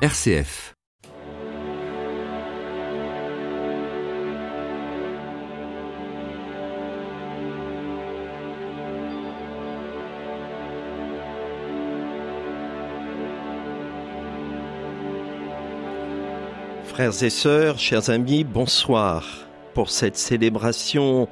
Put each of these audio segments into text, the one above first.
RCF. Frères et sœurs, chers amis, bonsoir. Pour cette célébration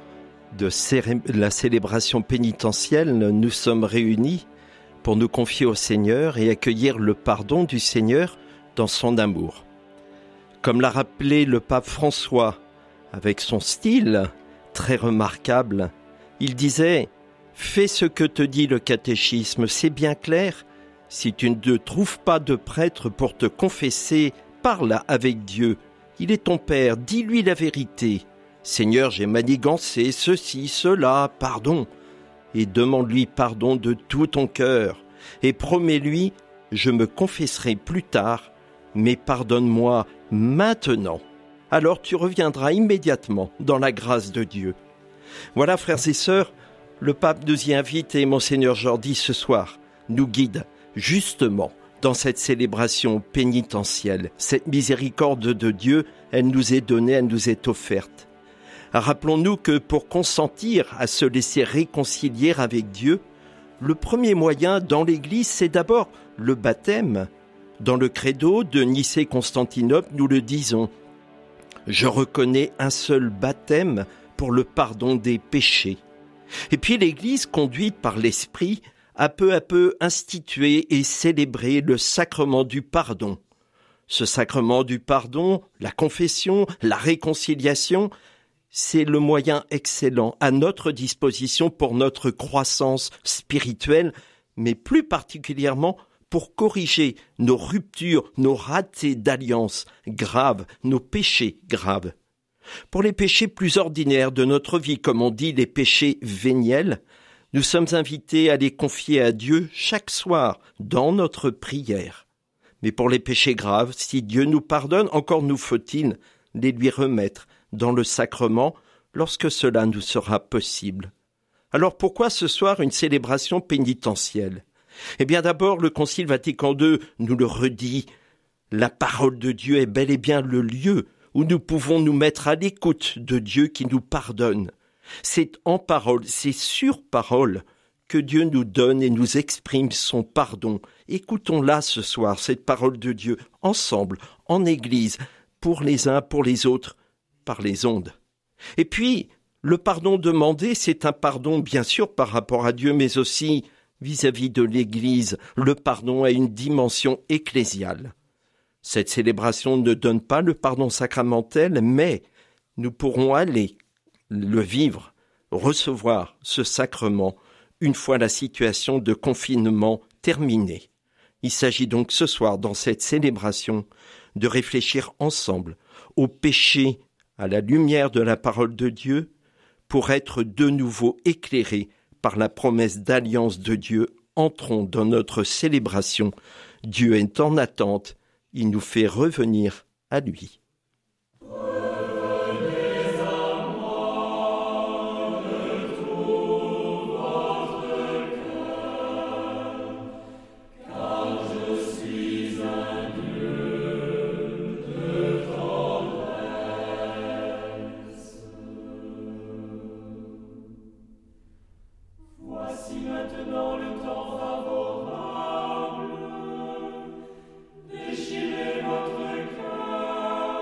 la célébration pénitentielle, nous sommes réunis pour nous confier au Seigneur et accueillir le pardon du Seigneur dans son amour. Comme l'a rappelé le pape François, avec son style très remarquable, il disait « Fais ce que te dit le catéchisme, c'est bien clair. Si tu ne trouves pas de prêtre pour te confesser, parle avec Dieu. Il est ton Père, dis-lui la vérité. Seigneur, j'ai manigancé ceci, cela, pardon. Et demande-lui pardon de tout ton cœur. Et promets-lui, je me confesserai plus tard, mais pardonne-moi maintenant. Alors tu reviendras immédiatement dans la grâce de Dieu. » Voilà, frères et sœurs, le pape nous y invite et Monseigneur Jordi ce soir nous guide justement dans cette célébration pénitentielle. Cette miséricorde de Dieu, elle nous est donnée, elle nous est offerte. Rappelons-nous que pour consentir à se laisser réconcilier avec Dieu, le premier moyen dans l'Église, c'est d'abord le baptême. Dans le credo de Nicée-Constantinople, nous le disons. Je reconnais un seul baptême pour le pardon des péchés. Et puis l'Église, conduite par l'Esprit, a peu à peu institué et célébré le sacrement du pardon. Ce sacrement du pardon, la confession, la réconciliation, c'est le moyen excellent à notre disposition pour notre croissance spirituelle, mais plus particulièrement pour corriger nos ruptures, nos ratés d'alliance graves, nos péchés graves. Pour les péchés plus ordinaires de notre vie, comme on dit les péchés véniels, nous sommes invités à les confier à Dieu chaque soir dans notre prière. Mais pour les péchés graves, si Dieu nous pardonne, encore nous faut-il les lui remettre dans le sacrement lorsque cela nous sera possible. Alors pourquoi ce soir une célébration pénitentielle ? Eh bien d'abord, le Concile Vatican II nous le redit, la parole de Dieu est bel et bien le lieu où nous pouvons nous mettre à l'écoute de Dieu qui nous pardonne. C'est en parole, c'est sur parole que Dieu nous donne et nous exprime son pardon. Écoutons-la ce soir, cette parole de Dieu, ensemble, en Église, pour les uns, pour les autres, par les ondes. Et puis, le pardon demandé, c'est un pardon bien sûr par rapport à Dieu, mais aussi vis-à-vis de l'Église. Le pardon a une dimension ecclésiale. Cette célébration ne donne pas le pardon sacramentel, mais nous pourrons aller le vivre, recevoir ce sacrement une fois la situation de confinement terminée. Il s'agit donc ce soir, dans cette célébration, de réfléchir ensemble au péché à la lumière de la parole de Dieu pour être de nouveau éclairés par la promesse d'alliance de Dieu. Entrons dans notre célébration. Dieu est en attente, il nous fait revenir à lui. Déchirez votre cœur.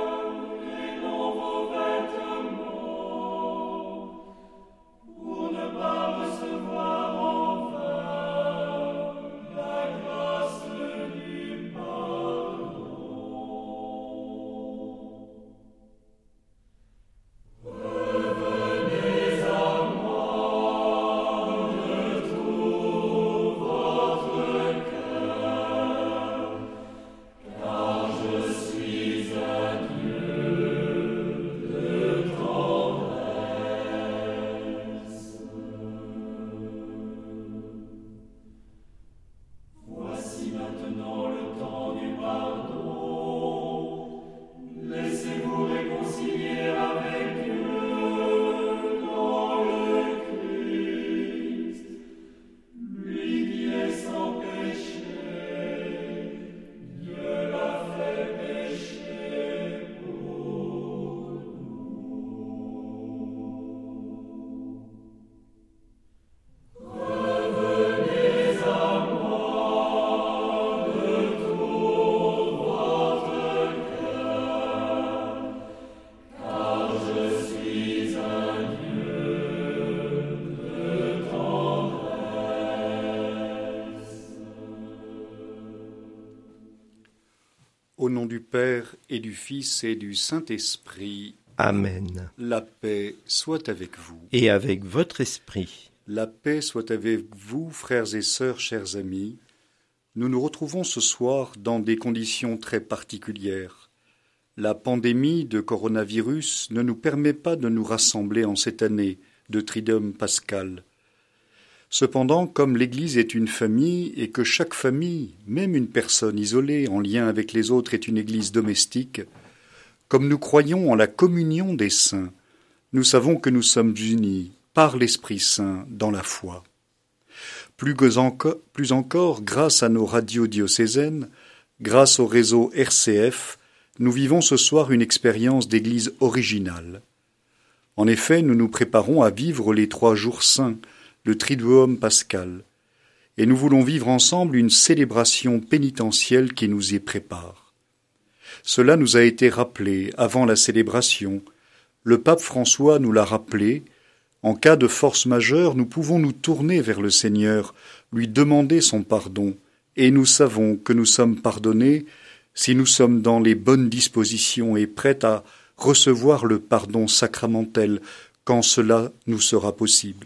Au nom du Père et du Fils et du Saint-Esprit. Amen. La paix soit avec vous. Et avec votre esprit. La paix soit avec vous, frères et sœurs, chers amis. Nous nous retrouvons ce soir dans des conditions très particulières. La pandémie de coronavirus ne nous permet pas de nous rassembler en cette année de Triduum pascal. Cependant, comme l'Église est une famille et que chaque famille, même une personne isolée en lien avec les autres, est une Église domestique, comme nous croyons en la communion des saints, nous savons que nous sommes unis par l'Esprit Saint dans la foi. Plus encore, grâce à nos radios diocésaines, grâce au réseau RCF, nous vivons ce soir une expérience d'Église originale. En effet, nous nous préparons à vivre les 3 jours saints, le Triduum pascal, et nous voulons vivre ensemble une célébration pénitentielle qui nous y prépare. Cela nous a été rappelé avant la célébration. Le pape François nous l'a rappelé. En cas de force majeure, nous pouvons nous tourner vers le Seigneur, lui demander son pardon, et nous savons que nous sommes pardonnés si nous sommes dans les bonnes dispositions et prêts à recevoir le pardon sacramentel quand cela nous sera possible.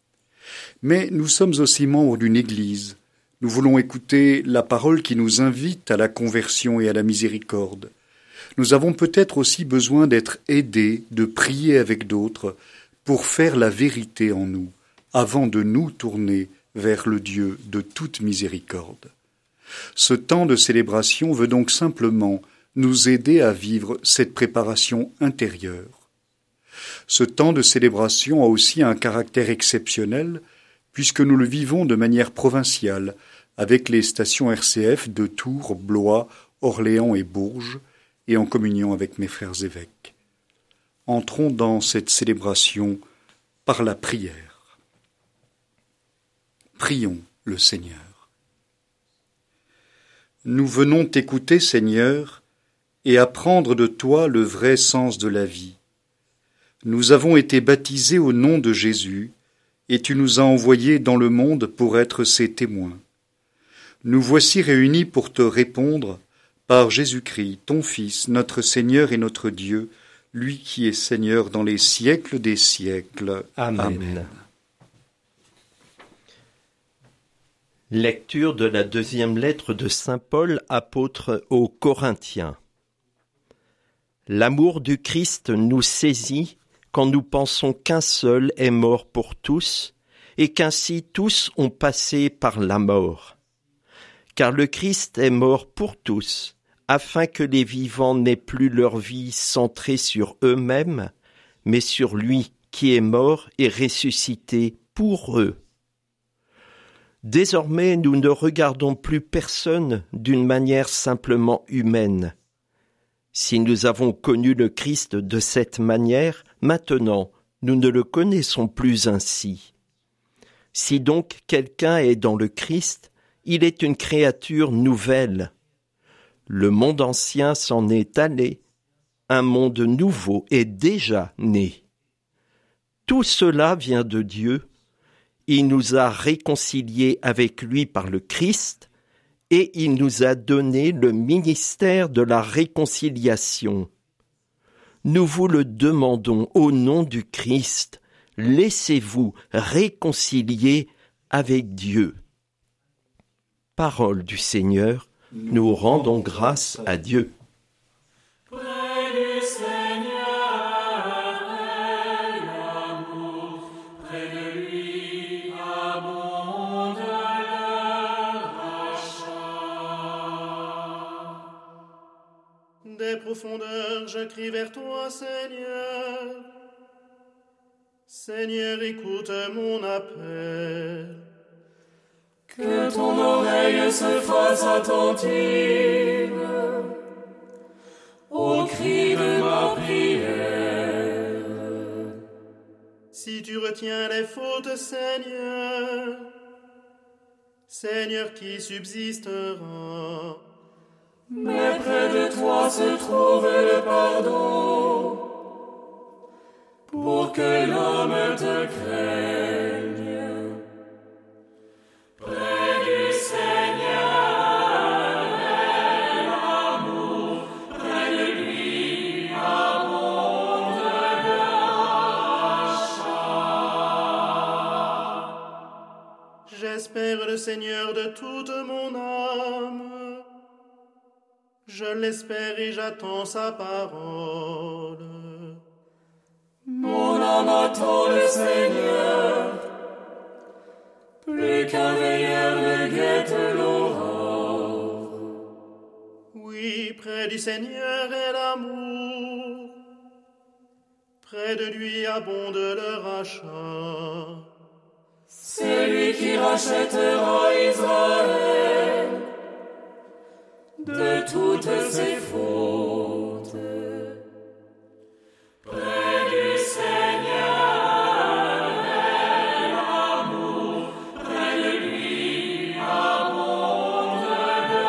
Mais nous sommes aussi membres d'une Église. Nous voulons écouter la parole qui nous invite à la conversion et à la miséricorde. Nous avons peut-être aussi besoin d'être aidés, de prier avec d'autres, pour faire la vérité en nous, avant de nous tourner vers le Dieu de toute miséricorde. Ce temps de célébration veut donc simplement nous aider à vivre cette préparation intérieure. Ce temps de célébration a aussi un caractère exceptionnel, puisque nous le vivons de manière provinciale, avec les stations RCF de Tours, Blois, Orléans et Bourges, et en communion avec mes frères évêques. Entrons dans cette célébration par la prière. Prions le Seigneur. Nous venons t'écouter, Seigneur, et apprendre de toi le vrai sens de la vie. Nous avons été baptisés au nom de Jésus, et tu nous as envoyés dans le monde pour être ses témoins. Nous voici réunis pour te répondre par Jésus-Christ, ton Fils, notre Seigneur et notre Dieu, lui qui est Seigneur dans les siècles des siècles. Amen. Amen. Lecture de la 2e lettre de saint Paul, apôtre aux Corinthiens. L'amour du Christ nous saisit quand nous pensons qu'un seul est mort pour tous, et qu'ainsi tous ont passé par la mort. Car le Christ est mort pour tous, afin que les vivants n'aient plus leur vie centrée sur eux-mêmes, mais sur lui qui est mort et ressuscité pour eux. Désormais, nous ne regardons plus personne d'une manière simplement humaine. Si nous avons connu le Christ de cette manière, maintenant, nous ne le connaissons plus ainsi. Si donc quelqu'un est dans le Christ, il est une créature nouvelle. Le monde ancien s'en est allé, un monde nouveau est déjà né. Tout cela vient de Dieu. Il nous a réconciliés avec lui par le Christ, et il nous a donné le ministère de la réconciliation. Nous vous le demandons au nom du Christ, laissez-vous réconcilier avec Dieu. Parole du Seigneur, nous rendons grâce à Dieu. Des profondeurs, je crie vers toi, Seigneur. Seigneur, écoute mon appel. Que ton oreille se fasse attentive au cri de ma prière. Si tu retiens les fautes, Seigneur, Seigneur, qui subsistera? Mais près de toi se trouve le pardon, pour que l'homme te craigne. Près du Seigneur est l'amour Seigneur de toute mon âme. Je l'espère et j'attends sa parole. Mon âme attend le Seigneur, plus qu'un veilleur ne guette l'aurore. Oui, près du Seigneur est l'amour, près de lui abonde le rachat. C'est lui qui rachètera Israël de toutes ses fautes. Près du Seigneur est l'amour, près de lui abonde le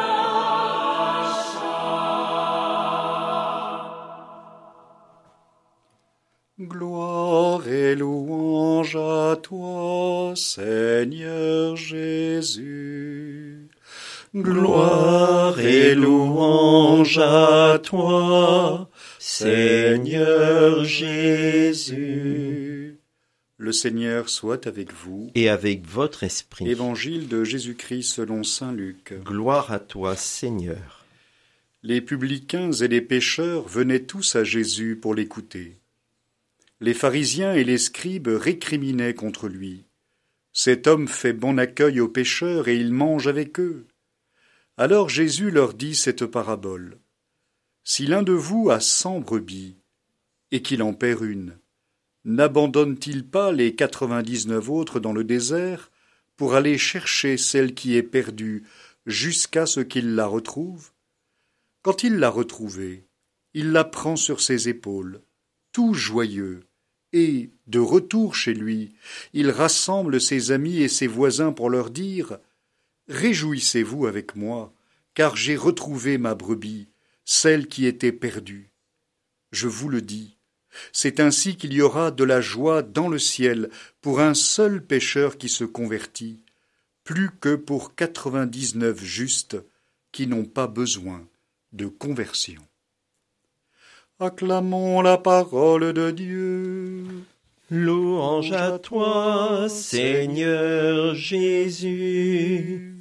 rachat. Gloire et louange à toi, Seigneur Jésus. Gloire et louange à toi, Seigneur Jésus. Le Seigneur soit avec vous. Et avec votre esprit. Évangile de Jésus-Christ selon saint Luc. Gloire à toi, Seigneur. Les publicains et les pécheurs venaient tous à Jésus pour l'écouter. Les pharisiens et les scribes récriminaient contre lui. Cet homme fait bon accueil aux pécheurs et il mange avec eux. Alors Jésus leur dit cette parabole. Si l'un de vous a 100 brebis et qu'il en perd une, n'abandonne-t-il pas les 99 autres dans le désert pour aller chercher celle qui est perdue jusqu'à ce qu'il la retrouve? Quand il l'a retrouvée, il la prend sur ses épaules, tout joyeux, et, de retour chez lui, il rassemble ses amis et ses voisins pour leur dire « Réjouissez-vous avec moi, car j'ai retrouvé ma brebis, celle qui était perdue. Je vous le dis, c'est ainsi qu'il y aura de la joie dans le ciel pour un seul pécheur qui se convertit, plus que pour 99 justes qui n'ont pas besoin de conversion. » Acclamons la parole de Dieu. Louange à toi, Seigneur Jésus.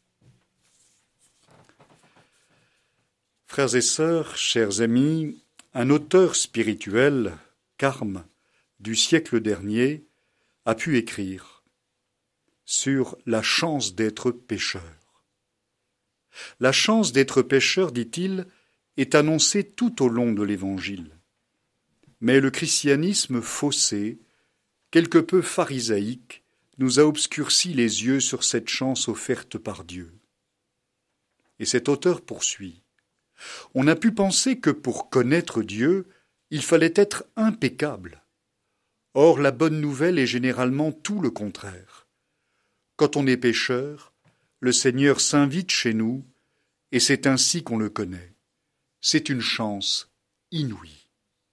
Frères et sœurs, chers amis, un auteur spirituel, Carme, du siècle dernier, a pu écrire sur la chance d'être pécheur. La chance d'être pécheur, dit-il, est annoncée tout au long de l'Évangile. Mais le christianisme faussé, quelque peu pharisaïque, nous a obscurci les yeux sur cette chance offerte par Dieu. Et cet auteur poursuit. On a pu penser que pour connaître Dieu, il fallait être impeccable. Or, la bonne nouvelle est généralement tout le contraire. Quand on est pécheur, le Seigneur s'invite chez nous, et c'est ainsi qu'on le connaît. C'est une chance inouïe.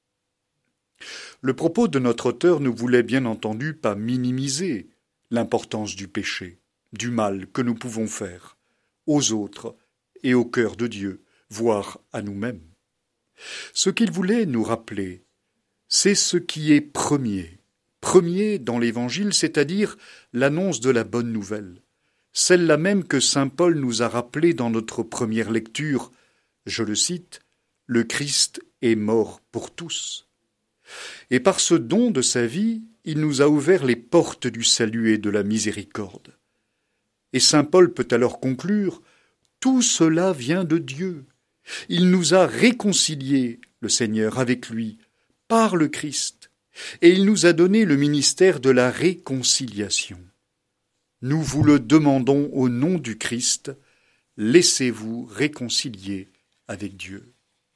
Le propos de notre auteur ne voulait bien entendu pas minimiser l'importance du péché, du mal que nous pouvons faire aux autres et au cœur de Dieu, voire à nous-mêmes. Ce qu'il voulait nous rappeler, c'est ce qui est premier dans l'Évangile, c'est-à-dire l'annonce de la bonne nouvelle, celle-là même que saint Paul nous a rappelée dans notre première lecture. Je le cite, « Le Christ est mort pour tous ». Et par ce don de sa vie, il nous a ouvert les portes du salut et de la miséricorde. Et saint Paul peut alors conclure, « Tout cela vient de Dieu. Il nous a réconciliés, le Seigneur, avec lui, par le Christ, et il nous a donné le ministère de la réconciliation. Nous vous le demandons au nom du Christ, laissez-vous réconcilier avec Dieu. »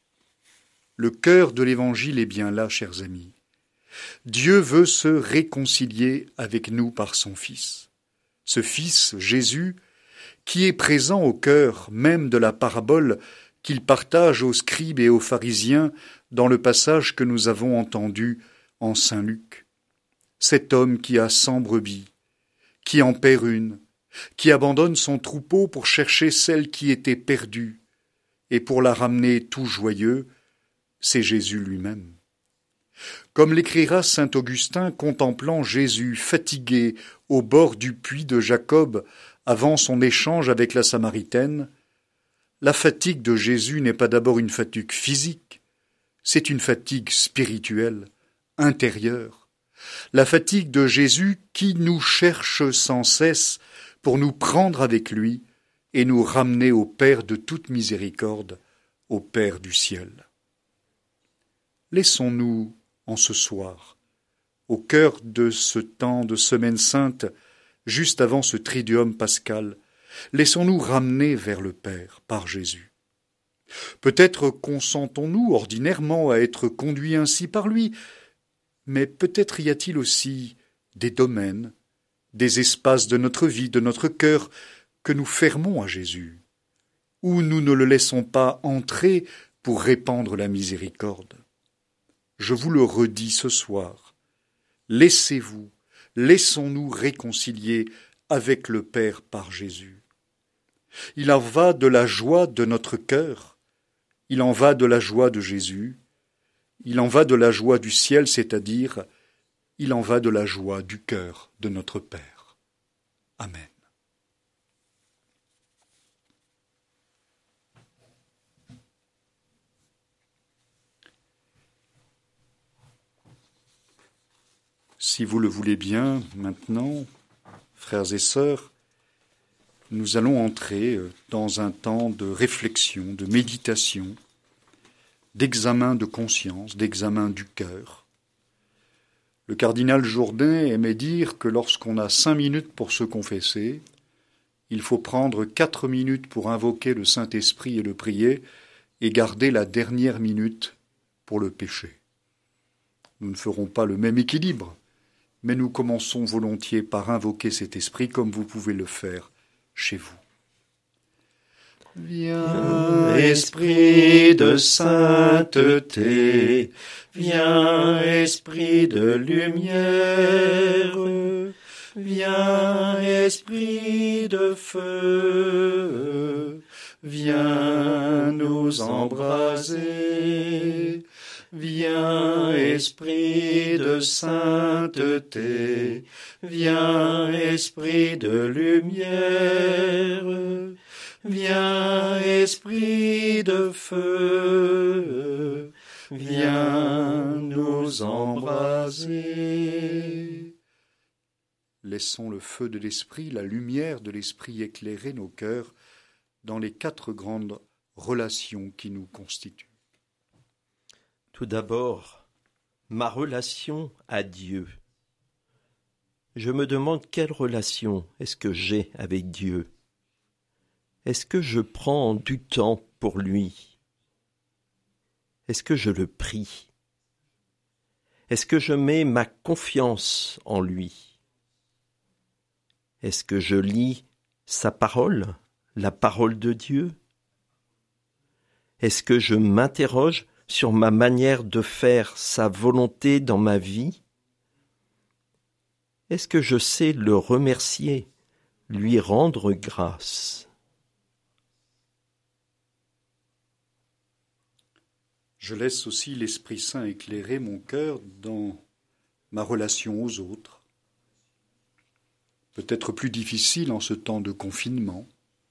Le cœur de l'Évangile est bien là, chers amis. Dieu veut se réconcilier avec nous par son Fils. Ce Fils, Jésus, qui est présent au cœur même de la parabole qu'il partage aux scribes et aux pharisiens dans le passage que nous avons entendu en saint Luc. Cet homme qui a 100 brebis, qui en perd une, qui abandonne son troupeau pour chercher celle qui était perdue, et pour la ramener tout joyeux, c'est Jésus lui-même. Comme l'écrira saint Augustin contemplant Jésus fatigué au bord du puits de Jacob avant son échange avec la Samaritaine, la fatigue de Jésus n'est pas d'abord une fatigue physique, c'est une fatigue spirituelle, intérieure. La fatigue de Jésus qui nous cherche sans cesse pour nous prendre avec lui et nous ramener au Père de toute miséricorde, au Père du ciel. Laissons-nous, en ce soir, au cœur de ce temps de Semaine Sainte, juste avant ce Triduum pascal, laissons-nous ramener vers le Père par Jésus. Peut-être consentons-nous ordinairement à être conduits ainsi par lui, mais peut-être y a-t-il aussi des domaines, des espaces de notre vie, de notre cœur, que nous fermons à Jésus, où nous ne le laissons pas entrer pour répandre la miséricorde. Je vous le redis ce soir, laissons-nous réconcilier avec le Père par Jésus. Il en va de la joie de notre cœur, il en va de la joie de Jésus, il en va de la joie du ciel, c'est-à-dire, il en va de la joie du cœur de notre Père. Amen. Si vous le voulez bien, maintenant, frères et sœurs, nous allons entrer dans un temps de réflexion, de méditation, d'examen de conscience, d'examen du cœur. Le cardinal Jourdain aimait dire que lorsqu'on a 5 minutes pour se confesser, il faut prendre 4 minutes pour invoquer le Saint-Esprit et le prier, et garder la dernière minute pour le péché. Nous ne ferons pas le même équilibre, mais nous commençons volontiers par invoquer cet esprit comme vous pouvez le faire chez vous. Viens, Esprit de sainteté, viens, Esprit de lumière, viens, Esprit de feu, viens nous embraser. Viens, Esprit de sainteté, viens, Esprit de lumière, viens, Esprit de feu, viens nous embraser. Laissons le feu de l'Esprit, la lumière de l'Esprit éclairer nos cœurs dans les 4 grandes relations qui nous constituent. Tout d'abord, ma relation à Dieu. Je me demande quelle relation est-ce que j'ai avec Dieu. Est-ce que je prends du temps pour lui? Est-ce que je le prie? Est-ce que je mets ma confiance en lui? Est-ce que je lis sa parole, la parole de Dieu? Est-ce que je m'interroge sur ma manière de faire sa volonté dans ma vie? Est-ce que je sais le remercier, lui rendre grâce? Je laisse aussi l'Esprit Saint éclairer mon cœur dans ma relation aux autres. Peut-être plus difficile en ce temps de confinement.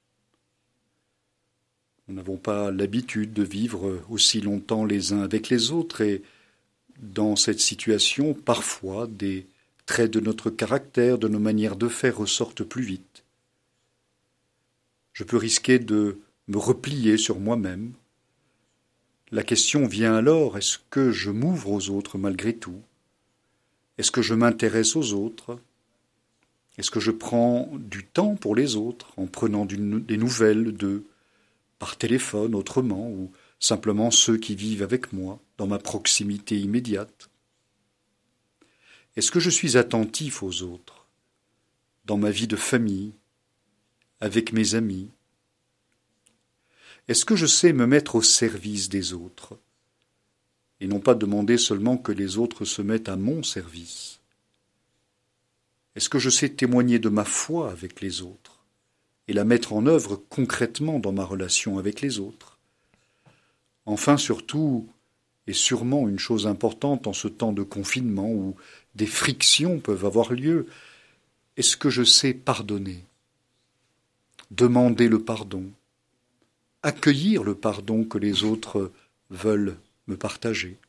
Nous n'avons pas l'habitude de vivre aussi longtemps les uns avec les autres et dans cette situation, parfois, des traits de notre caractère, de nos manières de faire ressortent plus vite. Je peux risquer de me replier sur moi-même. La question vient alors, est-ce que je m'ouvre aux autres malgré tout? Est-ce que je m'intéresse aux autres? Est-ce que je prends du temps pour les autres en prenant des nouvelles d'eux? Par téléphone, autrement, ou simplement ceux qui vivent avec moi, dans ma proximité immédiate? Est-ce que je suis attentif aux autres, dans ma vie de famille, avec mes amis? Est-ce que je sais me mettre au service des autres, et non pas demander seulement que les autres se mettent à mon service? Est-ce que je sais témoigner de ma foi avec les autres et la mettre en œuvre concrètement dans ma relation avec les autres? Enfin, surtout, et sûrement une chose importante en ce temps de confinement où des frictions peuvent avoir lieu, est-ce que je sais pardonner? demander le pardon, accueillir le pardon que les autres veulent me partager.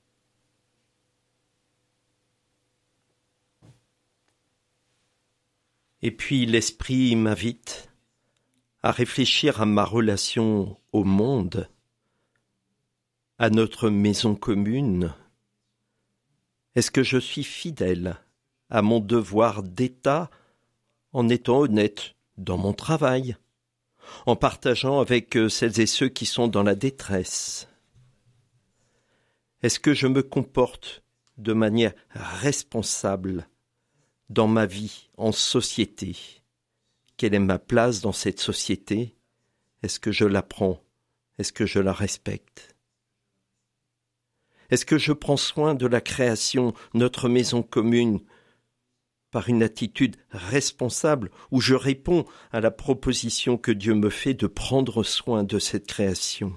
Et puis l'Esprit m'invite à réfléchir à ma relation au monde, à notre maison commune. Est-ce que je suis fidèle à mon devoir d'État en étant honnête dans mon travail, en partageant avec celles et ceux qui sont dans la détresse? Est-ce que je me comporte de manière responsable dans ma vie en société? Quelle est ma place dans cette société? Est-ce que je la prends? Est-ce que je la respecte? Est-ce que je prends soin de la création, notre maison commune, par une attitude responsable où je réponds à la proposition que Dieu me fait de prendre soin de cette création?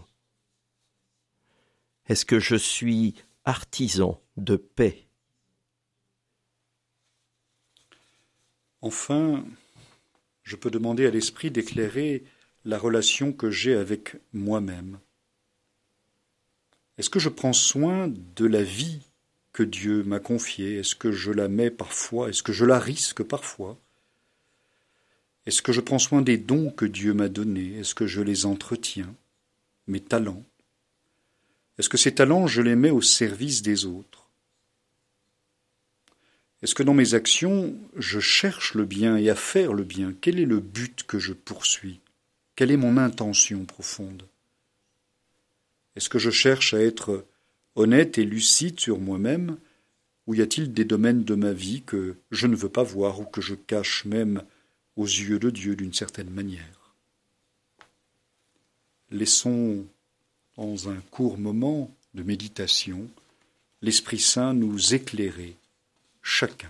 Est-ce que je suis artisan de paix? Enfin, je peux demander à l'Esprit d'éclairer la relation que j'ai avec moi-même. Est-ce que je prends soin de la vie que Dieu m'a confiée? Est-ce que je la mets parfois? Est-ce que je la risque parfois? Est-ce que je prends soin des dons que Dieu m'a donnés? Est-ce que je les entretiens? Mes talents? Est-ce que ces talents, je les mets au service des autres? Est-ce que dans mes actions, je cherche le bien et à faire le bien? Quel est le but que je poursuis? Quelle est mon intention profonde? Est-ce que je cherche à être honnête et lucide sur moi-même, ou y a-t-il des domaines de ma vie que je ne veux pas voir ou que je cache même aux yeux de Dieu d'une certaine manière? Laissons, dans un court moment de méditation, l'Esprit Saint nous éclairer chacun.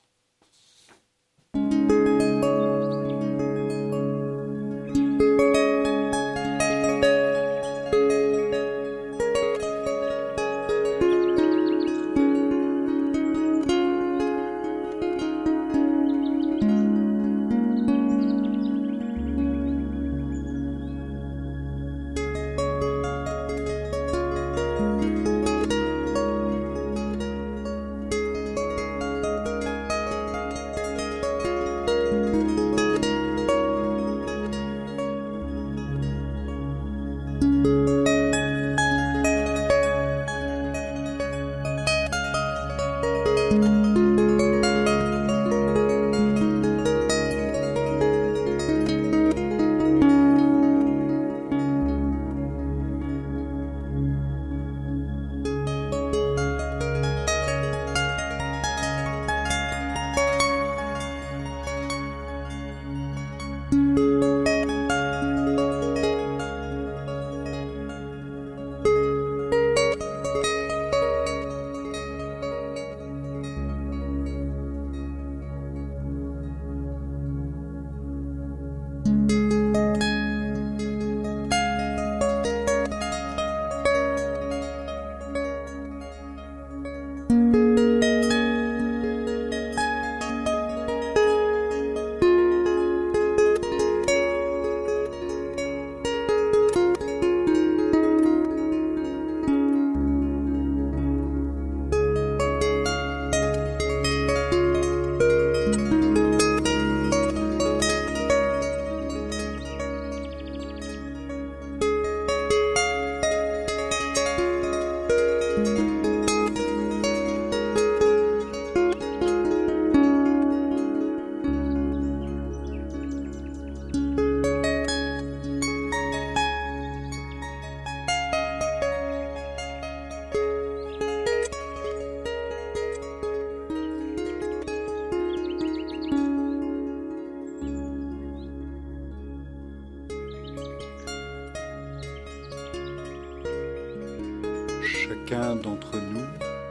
Chacun d'entre nous,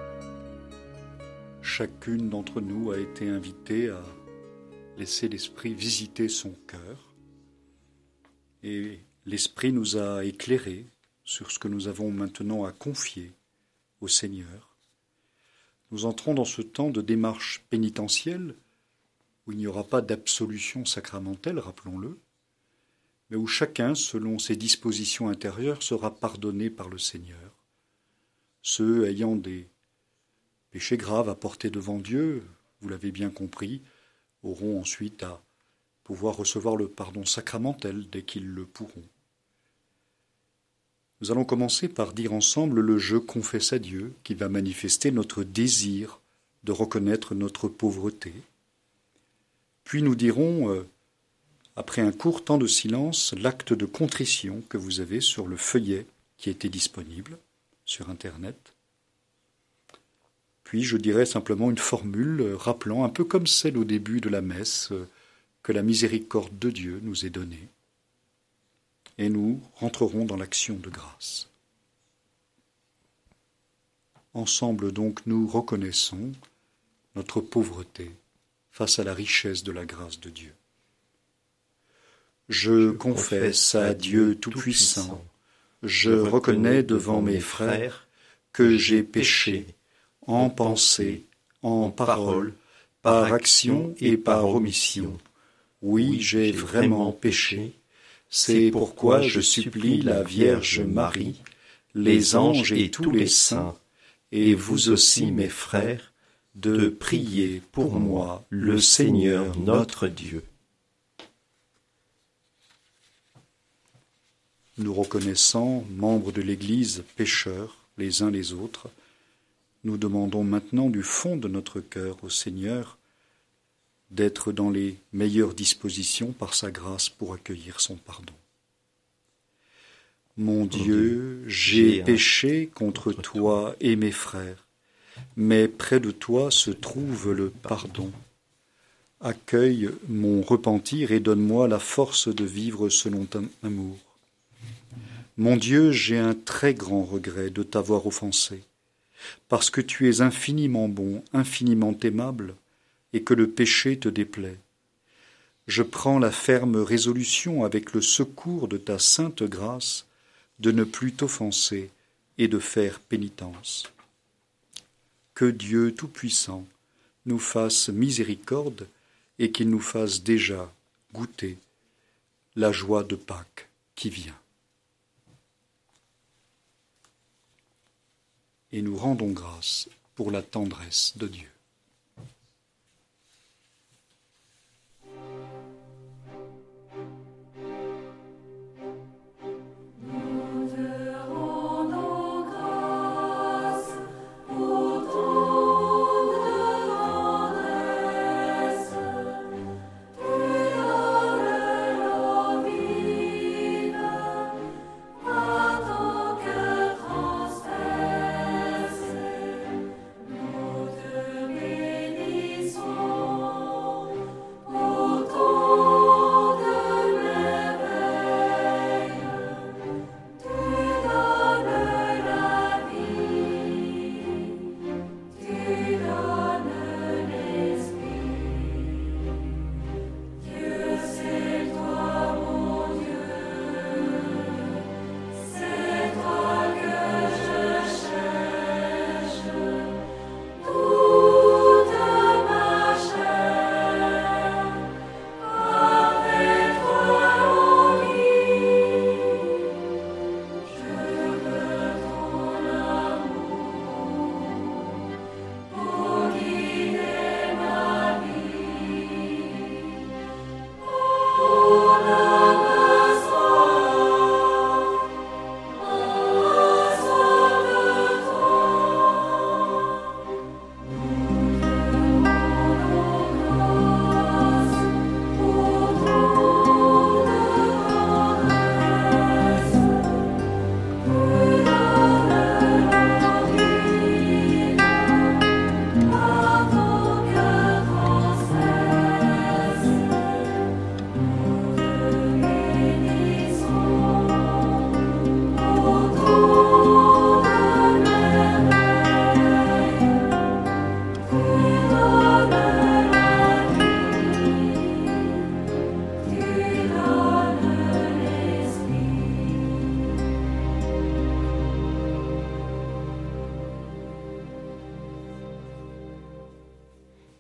chacune d'entre nous a été invité à laisser l'Esprit visiter son cœur. Et l'Esprit nous a éclairés sur ce que nous avons maintenant à confier au Seigneur. Nous entrons dans ce temps de démarche pénitentielle où il n'y aura pas d'absolution sacramentelle, rappelons-le, mais où chacun, selon ses dispositions intérieures, sera pardonné par le Seigneur. Ceux ayant des péchés graves à porter devant Dieu, vous l'avez bien compris, auront ensuite à pouvoir recevoir le pardon sacramentel dès qu'ils le pourront. Nous allons commencer par dire ensemble le « Je confesse à Dieu » qui va manifester notre désir de reconnaître notre pauvreté. Puis nous dirons, après un court temps de silence, l'acte de contrition que vous avez sur le feuillet qui était disponible sur Internet. Puis je dirai simplement une formule rappelant, un peu comme celle au début de la messe, que la miséricorde de Dieu nous est donnée. Et nous rentrerons dans l'action de grâce. Ensemble donc nous reconnaissons notre pauvreté face à la richesse de la grâce de Dieu. Je confesse à Dieu Tout-Puissant, je reconnais devant mes frères que j'ai péché en pensée, en parole, par action et par omission. Oui, j'ai vraiment péché. C'est pourquoi je supplie la Vierge Marie, les anges et tous les saints, et vous aussi mes frères, de prier pour moi le Seigneur notre Dieu. Nous reconnaissant, membres de l'Église, pécheurs les uns les autres, nous demandons maintenant du fond de notre cœur au Seigneur d'être dans les meilleures dispositions par sa grâce pour accueillir son pardon. Mon Dieu, j'ai péché contre toi et mes frères, mais près de toi se trouve le pardon. Accueille mon repentir et donne-moi la force de vivre selon ton amour. Mon Dieu, j'ai un très grand regret de t'avoir offensé, parce que tu es infiniment bon, infiniment aimable, et que le péché te déplaît. Je prends la ferme résolution, avec le secours de ta sainte grâce, de ne plus t'offenser et de faire pénitence. Que Dieu Tout-Puissant nous fasse miséricorde et qu'il nous fasse déjà goûter la joie de Pâques qui vient. Et nous rendons grâce pour la tendresse de Dieu.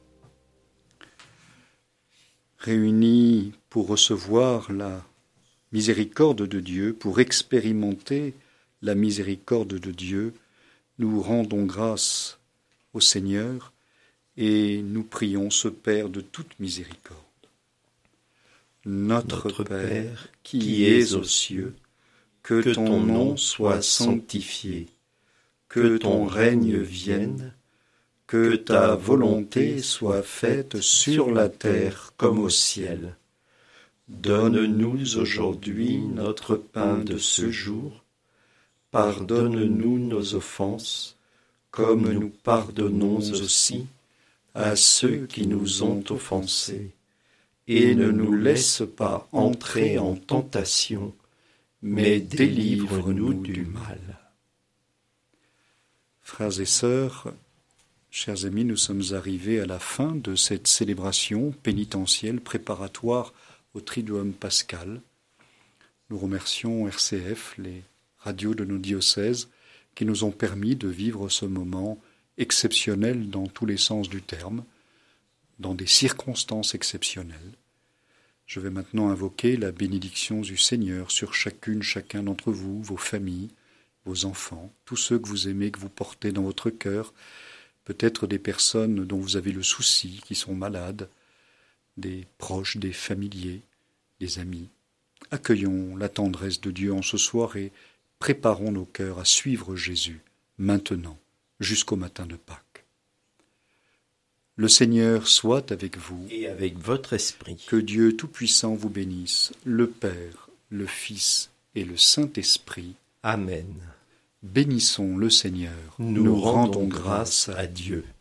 Réunis pour recevoir la Miséricorde de Dieu, pour expérimenter la miséricorde de Dieu, nous rendons grâce au Seigneur et nous prions ce Père de toute miséricorde. Notre Père, qui es aux cieux, que ton nom soit sanctifié, que ton règne vienne, que ta volonté soit faite sur la terre comme au ciel. Donne-nous aujourd'hui notre pain de ce jour. Pardonne-nous nos offenses, comme nous pardonnons aussi à ceux qui nous ont offensés. Et ne nous laisse pas entrer en tentation, mais délivre-nous du mal. Frères et sœurs, chers amis, nous sommes arrivés à la fin de cette célébration pénitentielle préparatoire au Triduum pascal. Nous remercions RCF, les radios de nos diocèses, qui nous ont permis de vivre ce moment exceptionnel dans tous les sens du terme, dans des circonstances exceptionnelles. Je vais maintenant invoquer la bénédiction du Seigneur sur chacun d'entre vous, vos familles, vos enfants, tous ceux que vous aimez, que vous portez dans votre cœur, peut-être des personnes dont vous avez le souci, qui sont malades, des proches, des familiers, des amis. Accueillons la tendresse de Dieu en ce soir et préparons nos cœurs à suivre Jésus, maintenant, jusqu'au matin de Pâques. Le Seigneur soit avec vous et avec votre esprit. Que Dieu Tout-Puissant vous bénisse, le Père, le Fils et le Saint-Esprit. Amen. Bénissons le Seigneur. Nous rendons grâce à Dieu.